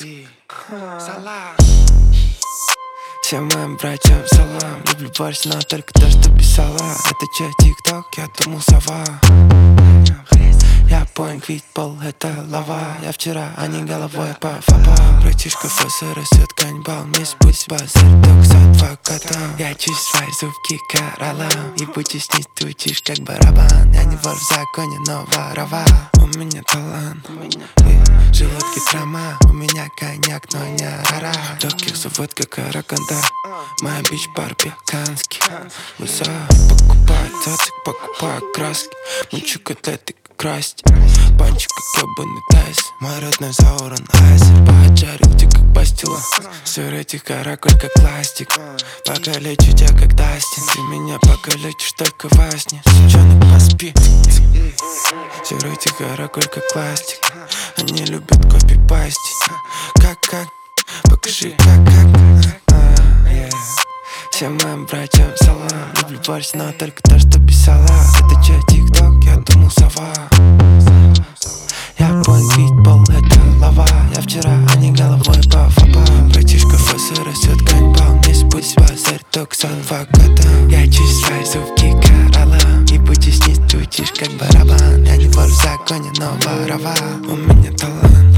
Салам. Всем моим братьям салам. Люблю борщ, но только то, что без сала. Это че, тик-ток? Я думал сова. Я поинт, ведь пол это лава. Я вчера, а не головой по фапа. Братишка ФСР растет каннибал. Вместе пусть базарь, только с адвокатом. Я чищу свои зубки кораллом. И будь снизь, ты учишь как барабан. Я не вор в законе, но ворова. У меня талант, желудки травма. У меня коньяк, но не рара. Легких завод, как араканда. Моя бич-бар пеканский. Луза покупает цацик, покупает краски. Мучу котлеты красть. Панчик, как ебаный тайс. Мой родной Заурон Айзер. Поджарил тебя как пастила. Сырый каракуль как пластик. Покалечу тебя как Дастин. Ты меня покалечишь только во сне. Сучонок, поспи. Сырый каракуль как пластик. Они любят копипастить. Как? Покажи как. Всем моим братьям салам. Люблю борщ, но только то, что без сала. Это че, тик-ток? Я думал сова. Я поинт, ведь пол это лава. Я вчера, а не головой по фапа. Братишка ФСР растет каннибал. Вместе пусть базарь, только с адвокатом. Я чищу свои зубки кораллом. И будь снизь, ты учишь как барабан. Я не вор в законе, но ворова. У меня талант,